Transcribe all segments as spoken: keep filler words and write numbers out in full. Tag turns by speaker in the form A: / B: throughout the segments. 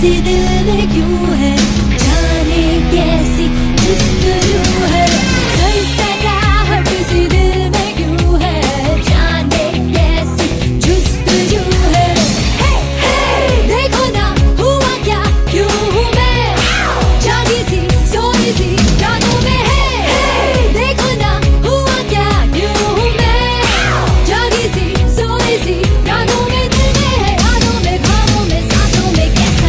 A: किसी दिल में क्यों है, जाने कैसी जुस्तजू है, सराहट किसी दिल में क्यों है, जाने कैसी जुस्तजू है। हे हे देखो ना हुआ क्या, क्यों हूँ मैं जागी सी सोई सी यादों में। है देखो ना हुआ क्या, क्यों हूँ मैं जागी सी सोई सी यादों में। दिल में है, यादों में, ख्वाबों में, सांसों में, कैसा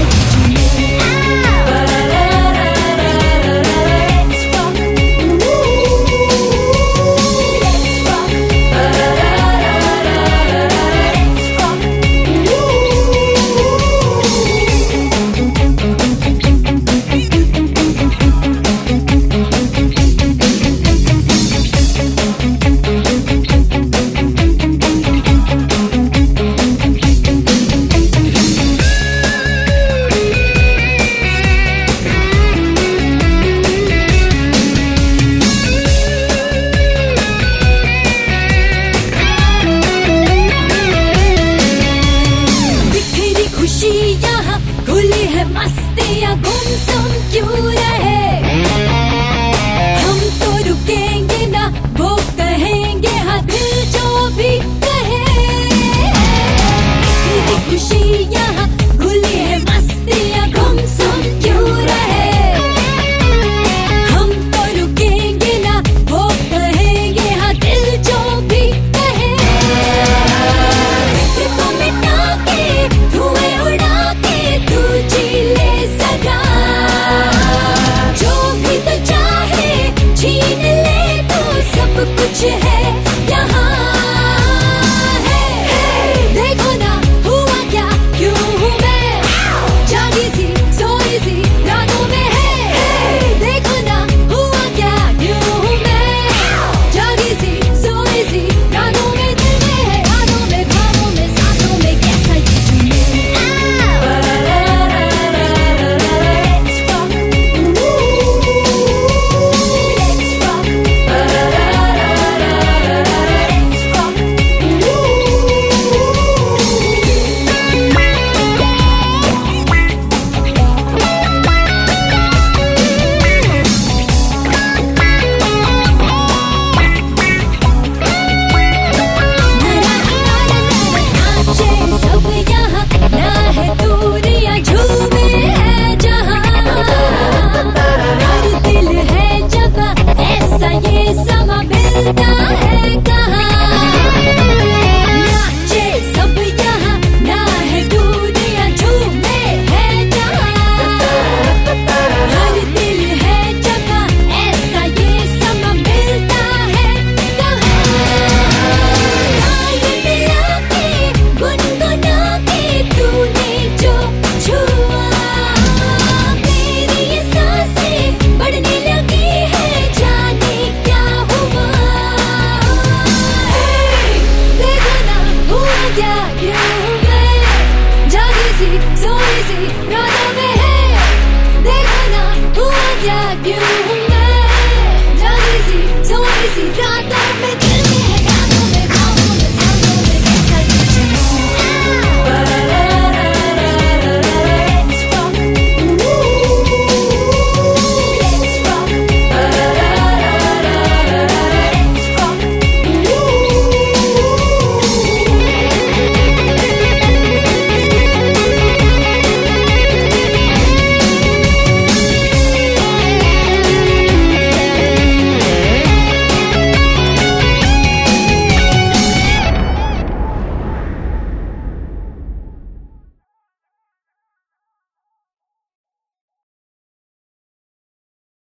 A: खुशी यहाँ खुली है, मस्तियाँ गुमसुम क्यों